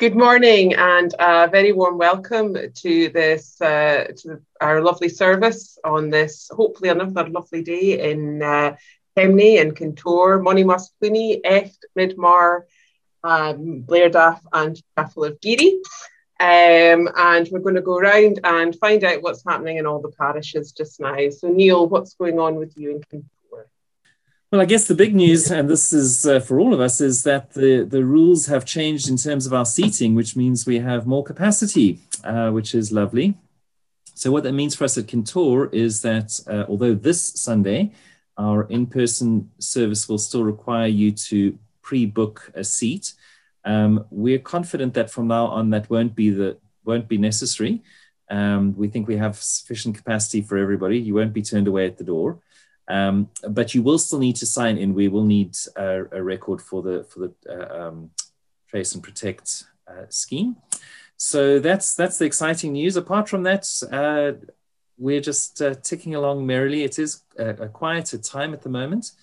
Good morning and a very warm welcome to this to our lovely service on this, hopefully another lovely day in Kemney and Kintore, Monymusk, Cluny, Echt, Midmar, Blairdaff and Chapel of Geary. And we're going to go around and find out what's happening in all the parishes just now. So Neil, what's going on with you in Kintore? Well, I guess the big news, and this is for all of us, is that the rules have changed in terms of our seating, which means we have more capacity, which is lovely. So what that means for us at Kintore is that although this Sunday, our in-person service will still require you to pre-book a seat, we're confident that from now on that won't be necessary. We think we have sufficient capacity for everybody. You won't be turned away at the door. But you will still need to sign in. We will need a record for the Trace and Protect scheme. So that's the exciting news. Apart from that, we're just ticking along merrily. It is a quieter time at the moment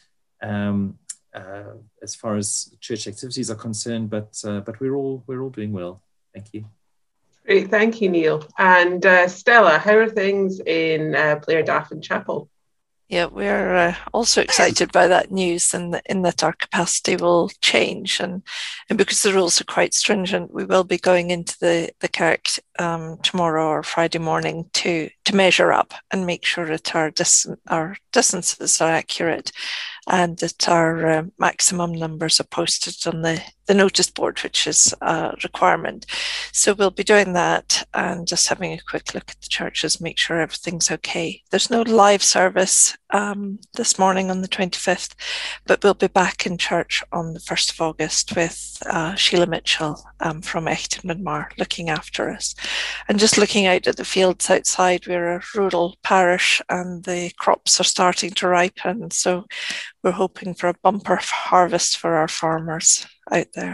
as far as church activities are concerned, but we're all doing well. Thank you. Great, thank you, Neil. And Stella, how are things in Blairdaff and Chapel? Yeah, we're also excited by that news, and in that our capacity will change, and because the rules are quite stringent, we will be going into the kirk tomorrow or Friday morning to measure up and make sure that our distances are accurate, and that our maximum numbers are posted on the notice board, which is a requirement. So we'll be doing that and just having a quick look at the churches, make sure everything's okay. There's no live service this morning on the 25th, but we'll be back in church on the 1st of August with Sheila Mitchell from Echt and Midmar looking after us. And just looking out at the fields outside, we're a rural parish and the crops are starting to ripen. So we're hoping for a bumper harvest for our farmers out there.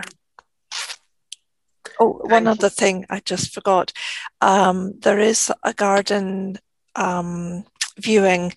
Oh, one other thing I just forgot. There is a garden viewing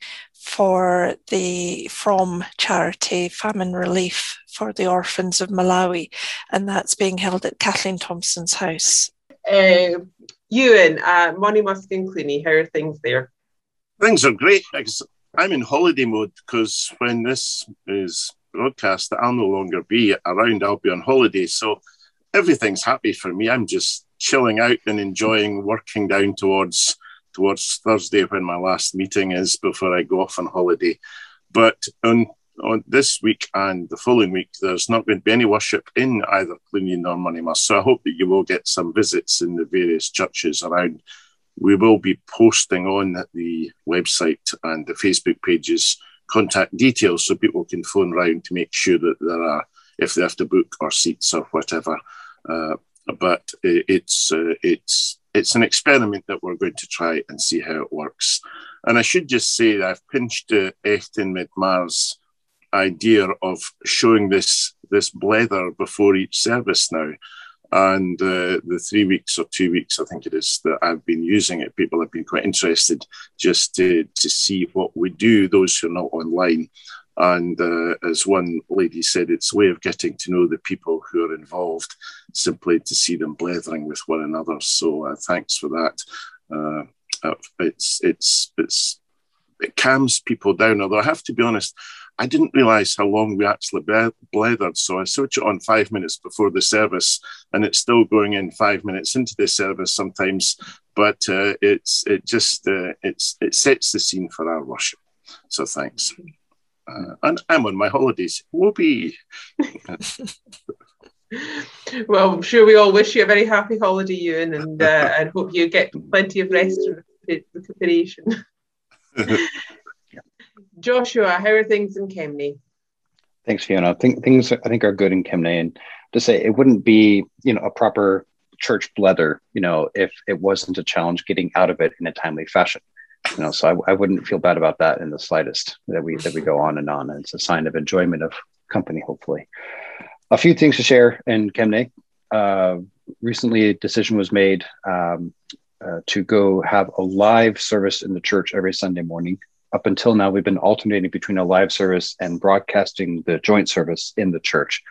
from charity Famine Relief for the orphans of Malawi, and that's being held at Kathleen Thompson's house. Ewan, Monymusk and Cluny, how are things there? Things are great. I'm in holiday mode because when this is broadcast, I'll no longer be around. I'll be on holiday. So everything's happy for me. I'm just chilling out and enjoying working down towards Thursday when my last meeting is before I go off on holiday. But on this week and the following week, there's not going to be any worship in either Cluny nor Monymusk. So I hope that you will get some visits in the various churches around. We will be posting on the website and the Facebook pages contact details so people can phone round to make sure that there are, if they have to book or seats or whatever. But it's an experiment that we're going to try and see how it works. And I should just say that I've pinched Echt and Midmar's idea of showing this blether before each service now. And the 3 weeks or 2 weeks, I think it is, that I've been using it, people have been quite interested just to see what we do, those who are not online. And as one lady said, it's a way of getting to know the people who are involved, simply to see them blethering with one another. So thanks for that. It calms people down, although I have to be honest, I didn't realise how long we actually blethered, so I switch it on 5 minutes before the service, and it's still going in 5 minutes into the service sometimes. But it sets the scene for our worship. So thanks. And I'm on my holidays. Whoopee! Well, I'm sure we all wish you a very happy holiday, Ewan, and hope you get plenty of rest and recuperation. Joshua, how are things in Kemney? Thanks, Fiona. Things I think are good in Kemney, and to say it wouldn't be a proper church blether if it wasn't a challenge getting out of it in a timely fashion. So I wouldn't feel bad about that in the slightest, that we go on and on. And it's a sign of enjoyment of company, hopefully. A few things to share in Kemney. Recently, a decision was made to go have a live service in the church every Sunday morning. Up until now, we've been alternating between a live service and broadcasting the joint service in the church.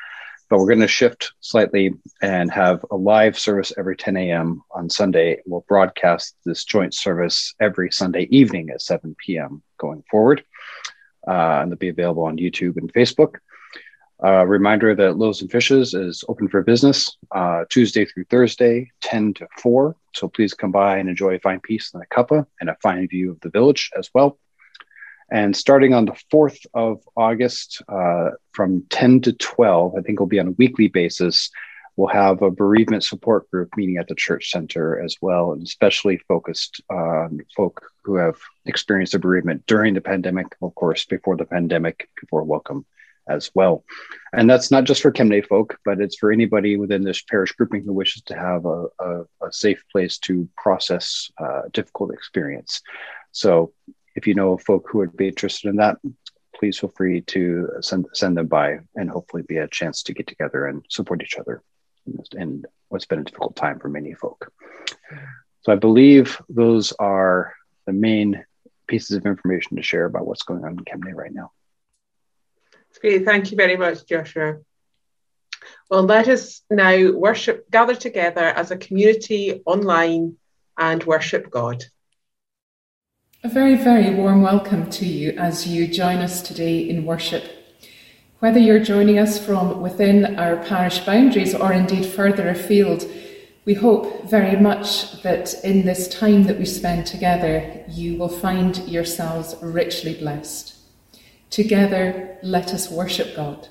but we're going to shift slightly and have a live service every 10 a.m. on Sunday. We'll broadcast this joint service every Sunday evening at 7 p.m. going forward. And they'll be available on YouTube and Facebook. Reminder that Loaves and Fishes is open for business Tuesday through Thursday, 10 to 4. So please come by and enjoy a fine piece and a cuppa and a fine view of the village as well. And starting on the 4th of August, from 10 to 12, I think we'll be on a weekly basis, we'll have a bereavement support group meeting at the church center as well, and especially focused on folk who have experienced a bereavement during the pandemic. Of course, before the pandemic, people are welcome as well. And that's not just for Kemnay folk, but it's for anybody within this parish grouping who wishes to have a safe place to process difficult experience. So if you know folk who would be interested in that, please feel free to send them by, and hopefully be a chance to get together and support each other in what's been a difficult time for many folk. So I believe those are the main pieces of information to share about what's going on in Kemnay right now. That's great. Thank you very much, Joshua. Well, let us now gather together as a community online and worship God. A very, very warm welcome to you as you join us today in worship. Whether you're joining us from within our parish boundaries or indeed further afield, we hope very much that in this time that we spend together, you will find yourselves richly blessed. Together, let us worship God.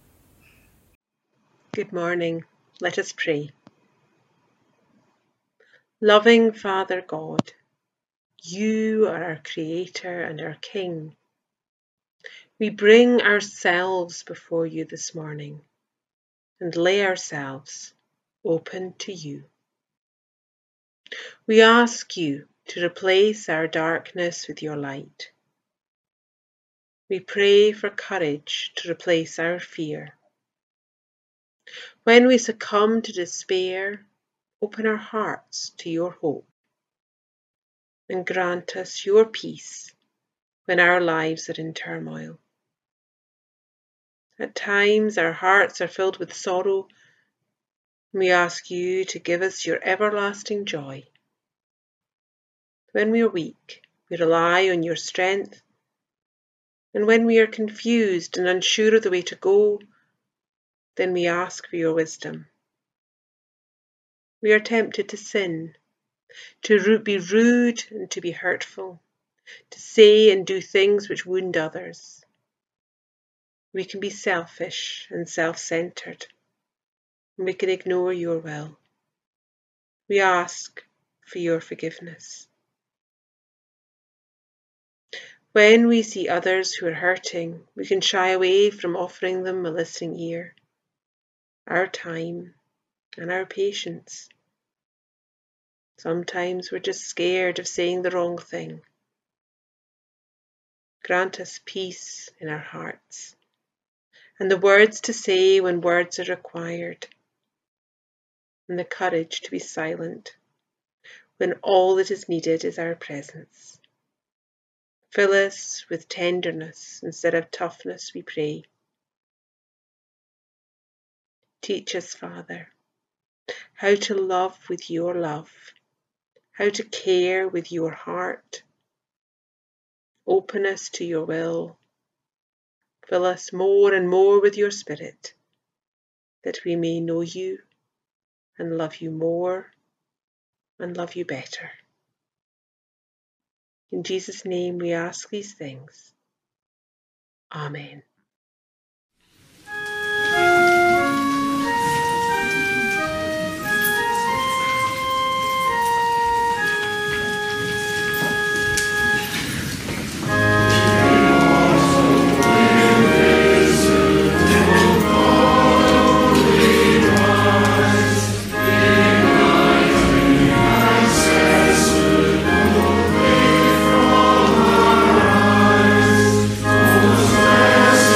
Good morning. Let us pray. Loving Father God, you are our Creator and our King. We bring ourselves before you this morning and lay ourselves open to you. We ask you to replace our darkness with your light. We pray for courage to replace our fear. When we succumb to despair, open our hearts to your hope and grant us your peace when our lives are in turmoil. At times our hearts are filled with sorrow, and we ask you to give us your everlasting joy. When we are weak, we rely on your strength, and when we are confused and unsure of the way to go, then we ask for your wisdom. We are tempted to sin, to be rude and to be hurtful, to say and do things which wound others. We can be selfish and self-centered, and we can ignore your will. We ask for your forgiveness. When we see others who are hurting, we can shy away from offering them a listening ear, our time and our patience. Sometimes we're just scared of saying the wrong thing. Grant us peace in our hearts and the words to say when words are required, and the courage to be silent when all that is needed is our presence. Fill us with tenderness instead of toughness, we pray. Teach us, Father, how to love with your love, how to care with your heart. Open us to your will. Fill us more and more with your Spirit, that we may know you and love you more and love you better. In Jesus' name we ask these things. Amen. Bless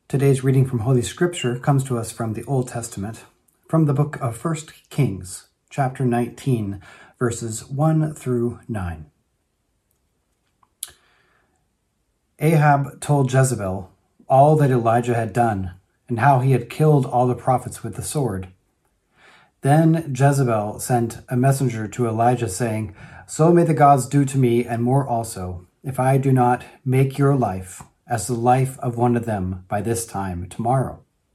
Today's reading from Holy Scripture comes to us from the Old Testament, from the book of 1 Kings, chapter 19, verses 1 through 9. Ahab told Jezebel all that Elijah had done and how he had killed all the prophets with the sword. Then Jezebel sent a messenger to Elijah saying, "So may the gods do to me and more also, if I do not make your life as the life of one of them by this time tomorrow."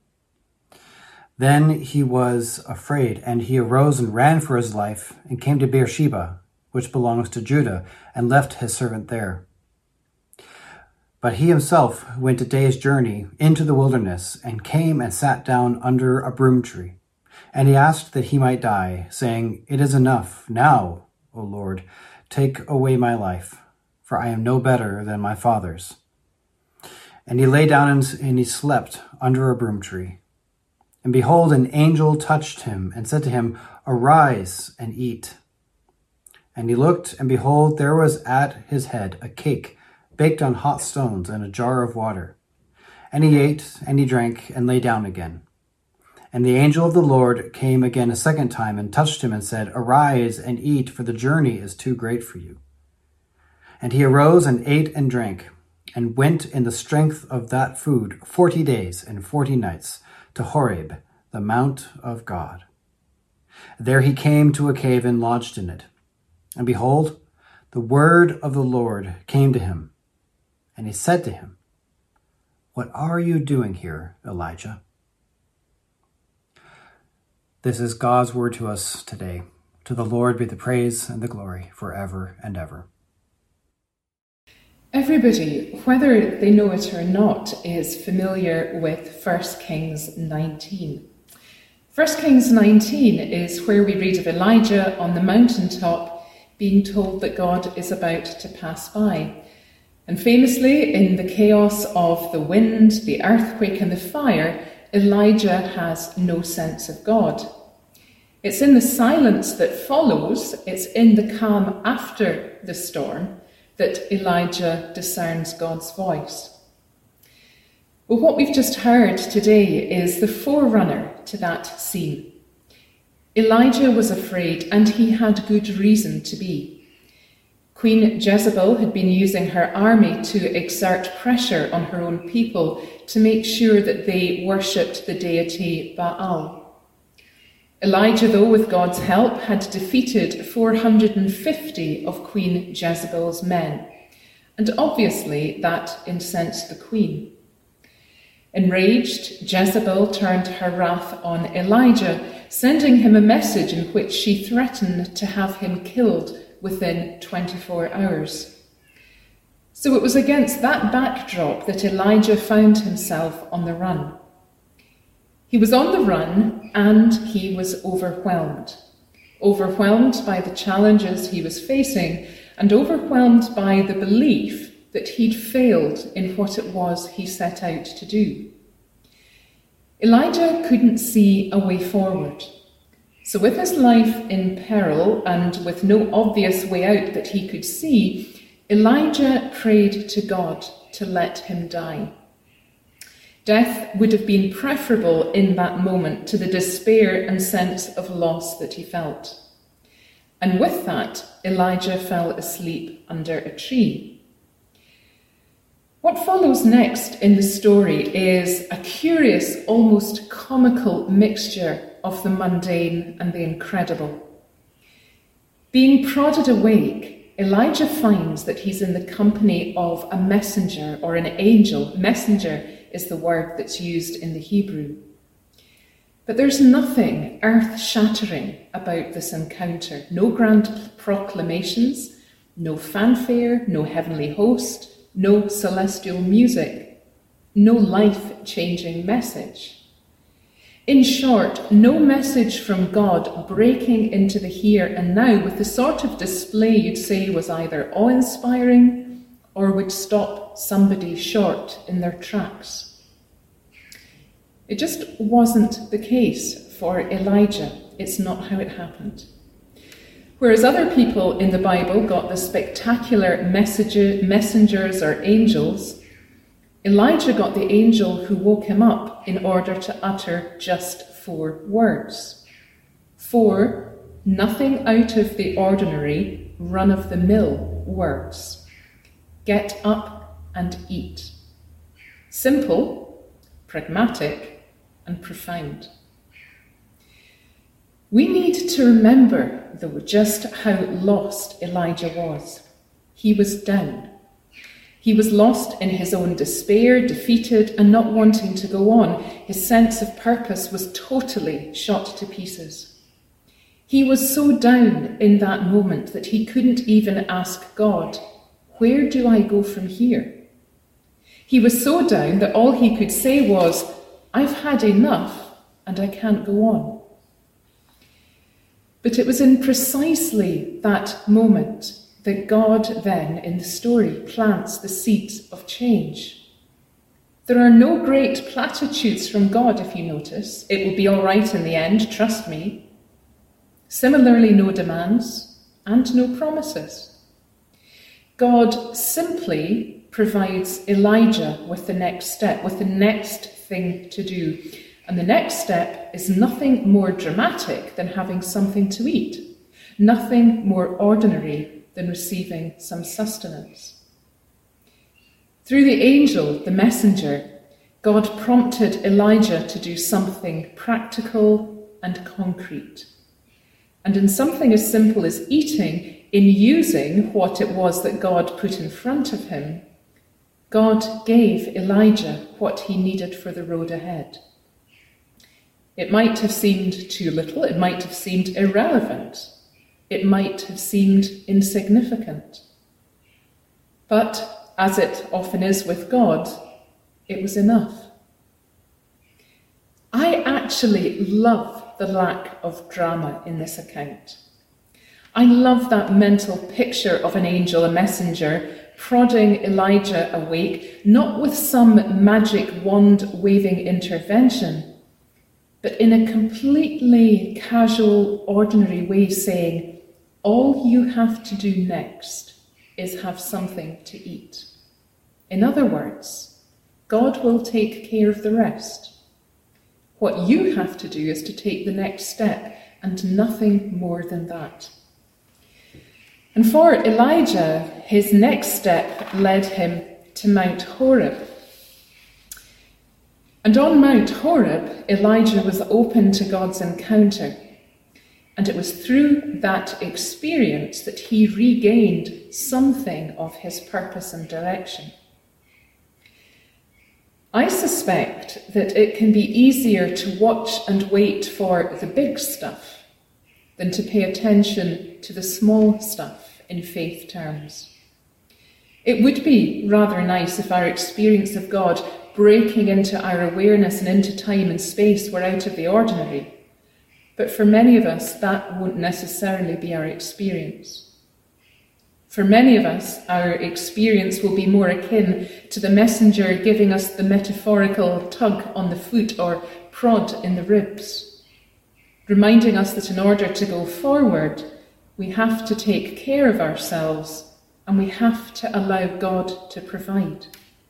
Then he was afraid, and he arose and ran for his life and came to Beersheba, which belongs to Judah, and left his servant there. But he himself went a day's journey into the wilderness and came and sat down under a broom tree. And he asked that he might die, saying, "It is enough now, O Lord, take away my life, for I am no better than my fathers." And he lay down and he slept under a broom tree. And behold, an angel touched him and said to him, "Arise and eat." And he looked, and behold, there was at his head a cake baked on hot stones and a jar of water. And he ate and he drank and lay down again. And the angel of the Lord came again a second time and touched him and said, "Arise and eat, for the journey is too great for you." And he arose and ate and drank, and went in the strength of that food 40 days and 40 nights to Horeb, the mount of God. There he came to a cave and lodged in it. And behold, the word of the Lord came to him, and he said to him, "What are you doing here, Elijah?" This is God's word to us today. To the Lord be the praise and the glory forever and ever. Everybody, whether they know it or not, is familiar with 1 Kings 19. 1 Kings 19 is where we read of Elijah on the mountaintop being told that God is about to pass by. And famously, in the chaos of the wind, the earthquake and the fire, Elijah has no sense of God. It's in the silence that follows, it's in the calm after the storm, that Elijah discerns God's voice. Well, what we've just heard today is the forerunner to that scene. Elijah was afraid, and he had good reason to be. Queen Jezebel had been using her army to exert pressure on her own people to make sure that they worshipped the deity Baal. Elijah, though, with God's help, had defeated 450 of Queen Jezebel's men, and obviously that incensed the queen. Enraged, Jezebel turned her wrath on Elijah, sending him a message in which she threatened to have him killed within 24 hours. So it was against that backdrop that Elijah found himself on the run. He was on the run and he was overwhelmed. Overwhelmed by the challenges he was facing and overwhelmed by the belief that he'd failed in what it was he set out to do. Elijah couldn't see a way forward. So with his life in peril and with no obvious way out that he could see, Elijah prayed to God to let him die. Death would have been preferable in that moment to the despair and sense of loss that he felt. And with that, Elijah fell asleep under a tree. What follows next in the story is a curious, almost comical mixture of the mundane and the incredible. Being prodded awake, Elijah finds that he's in the company of a messenger or an angel. Messenger is the word that's used in the Hebrew. But there's nothing earth-shattering about this encounter. No grand proclamations, no fanfare, no heavenly host, no celestial music, no life-changing message. In short, no message from God breaking into the here and now with the sort of display you'd say was either awe-inspiring or would stop somebody short in their tracks. It just wasn't the case for Elijah. It's not how it happened. Whereas other people in the Bible got the spectacular messengers or angels, Elijah got the angel who woke him up in order to utter just 4 words. 4 nothing out of the ordinary, run-of-the-mill words. Get up and eat. Simple, pragmatic, and profound. We need to remember, though, just how lost Elijah was. He was down. He was lost in his own despair, defeated, and not wanting to go on. His sense of purpose was totally shot to pieces. He was so down in that moment that he couldn't even ask God, "Where do I go from here?" He was so down that all he could say was, "I've had enough and I can't go on." But it was in precisely that moment that God then, in the story, plants the seeds of change. There are no great platitudes from God, if you notice. "It will be all right in the end, trust me." Similarly, no demands and no promises. God simply provides Elijah with the next step, with the next thing to do. And the next step is nothing more dramatic than having something to eat, nothing more ordinary than receiving some sustenance. Through the angel, the messenger, God prompted Elijah to do something practical and concrete. And in something as simple as eating, in using what it was that God put in front of him, God gave Elijah what he needed for the road ahead. It might have seemed too little, it might have seemed irrelevant, it might have seemed insignificant. But, as it often is with God, it was enough. I actually love the lack of drama in this account. I love that mental picture of an angel, a messenger, prodding Elijah awake, not with some magic wand-waving intervention, but in a completely casual, ordinary way, saying, "All you have to do next is have something to eat." In other words, God will take care of the rest. What you have to do is to take the next step, and nothing more than that. And for Elijah, his next step led him to Mount Horeb. And on Mount Horeb, Elijah was open to God's encounter. And it was through that experience that he regained something of his purpose and direction. I suspect that it can be easier to watch and wait for the big stuff than to pay attention to the small stuff in faith terms. It would be rather nice if our experience of God breaking into our awareness and into time and space were out of the ordinary. But for many of us, that won't necessarily be our experience. For many of us, our experience will be more akin to the messenger giving us the metaphorical tug on the foot or prod in the ribs, reminding us that in order to go forward, we have to take care of ourselves and we have to allow God to provide.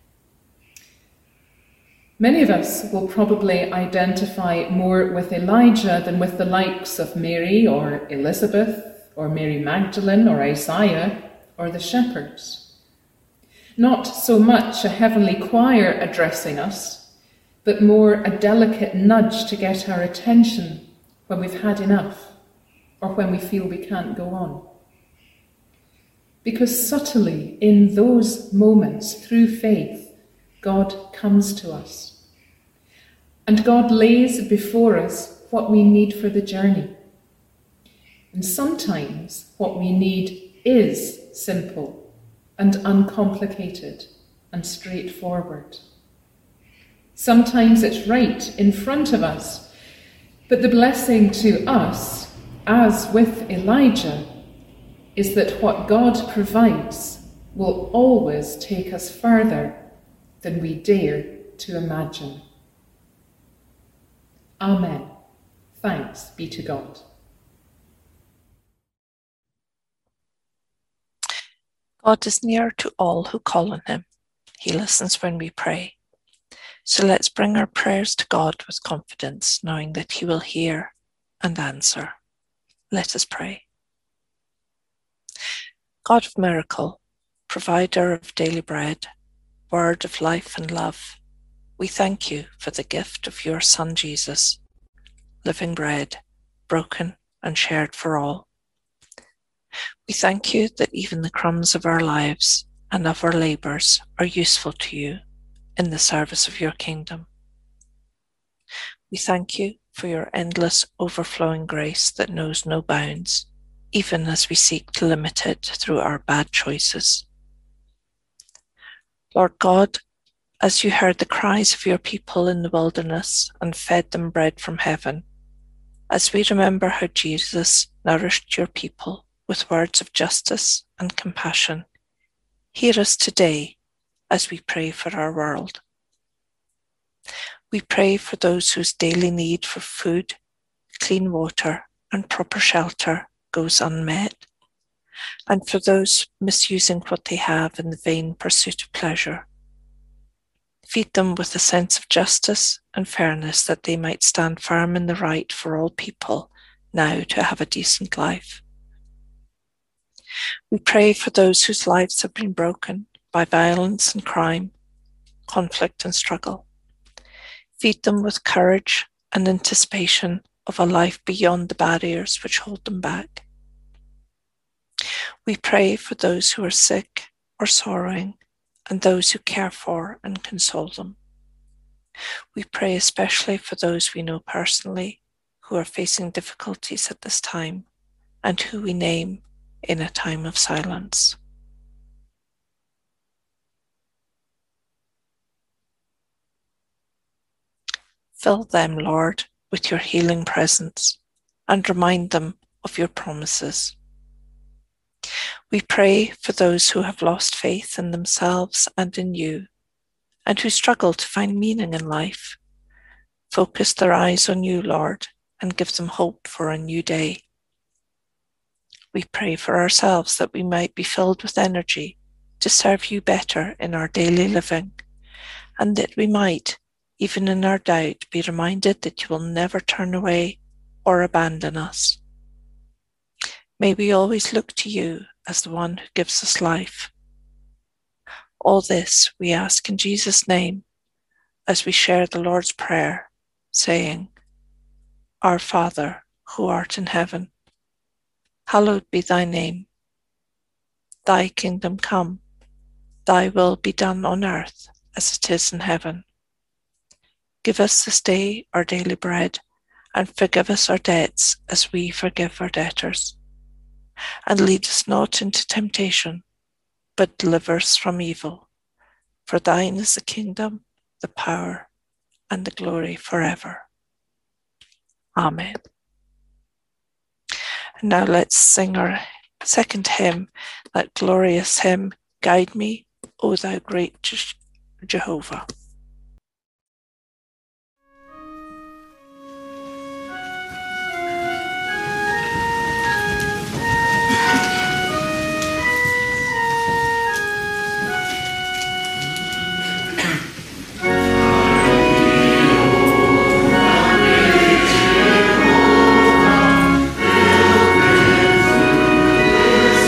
Many of us will probably identify more with Elijah than with the likes of Mary or Elizabeth or Mary Magdalene or Isaiah or the shepherds. Not so much a heavenly choir addressing us, but more a delicate nudge to get our attention when we've had enough or when we feel we can't go on. Because subtly in those moments, through faith, God comes to us. And God lays before us what we need for the journey. And sometimes what we need is simple and uncomplicated and straightforward. Sometimes it's right in front of us, but the blessing to us, as with Elijah, is that what God provides will always take us further than we dare to imagine. Amen. Thanks be to God. God is near to all who call on him. He listens when we pray. So let's bring our prayers to God with confidence, knowing that He will hear and answer. Let us pray. God of miracle, provider of daily bread, word of life and love, we thank you for the gift of your Son Jesus, living bread, broken and shared for all. We thank you that even the crumbs of our lives and of our labours are useful to you in the service of your kingdom. We thank you for your endless overflowing grace that knows no bounds, even as we seek to limit it through our bad choices. Lord God, as you heard the cries of your people in the wilderness and fed them bread from heaven, as we remember how Jesus nourished your people with words of justice and compassion, hear us today as we pray for our world. We pray for those whose daily need for food, clean water, and proper shelter goes unmet, and for those misusing what they have in the vain pursuit of pleasure. Feed them with a sense of justice and fairness that they might stand firm in the right for all people now to have a decent life. We pray for those whose lives have been broken by violence and crime, conflict and struggle. Feed them with courage and anticipation of a life beyond the barriers which hold them back. We pray for those who are sick or sorrowing and those who care for and console them. We pray especially for those we know personally who are facing difficulties at this time and who we name in a time of silence. Fill them, Lord, with your healing presence and remind them of your promises. We pray for those who have lost faith in themselves and in you, and who struggle to find meaning in life. Focus their eyes on you, Lord, and give them hope for a new day. We pray for ourselves that we might be filled with energy to serve you better in our daily living, and that we might, even in our doubt, be reminded that you will never turn away or abandon us. May we always look to you as the one who gives us life. All this we ask in Jesus' name as we share the Lord's Prayer, saying, Our Father, who art in heaven, hallowed be thy name. Thy kingdom come, thy will be done on earth as it is in heaven. Give us this day our daily bread, and forgive us our debts as we forgive our debtors. And lead us not into temptation, but deliver us from evil. For thine is the kingdom, the power, and the glory forever. Amen. And now let's sing our second hymn, that glorious hymn, Guide Me, O thou great Jehovah.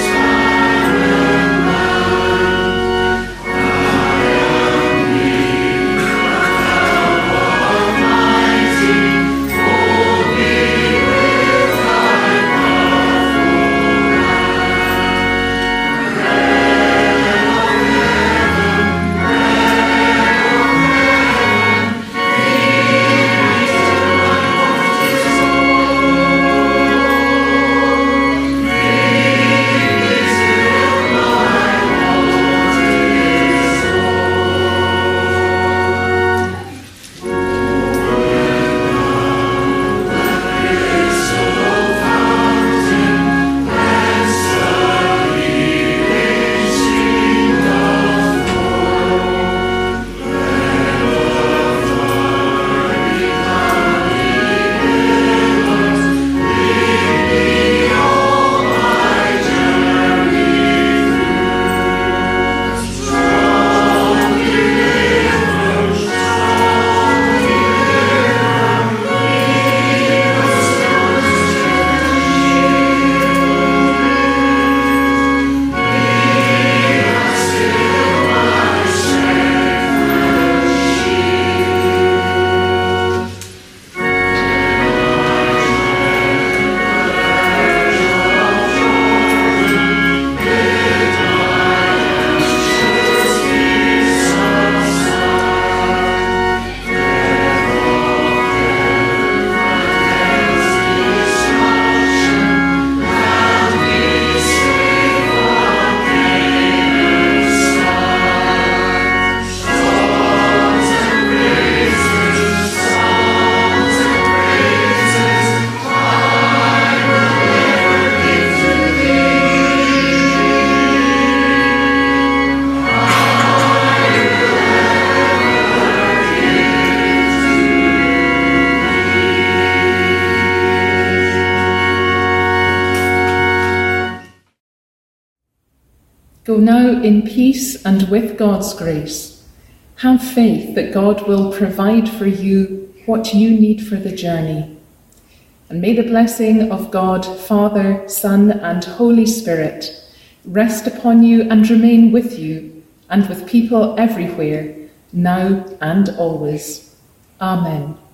Me Go now in peace and with God's grace. Have faith that God will provide for you what you need for the journey. And may the blessing of God, Father, Son, and Holy Spirit rest upon you and remain with you and with people everywhere, now and always. Amen.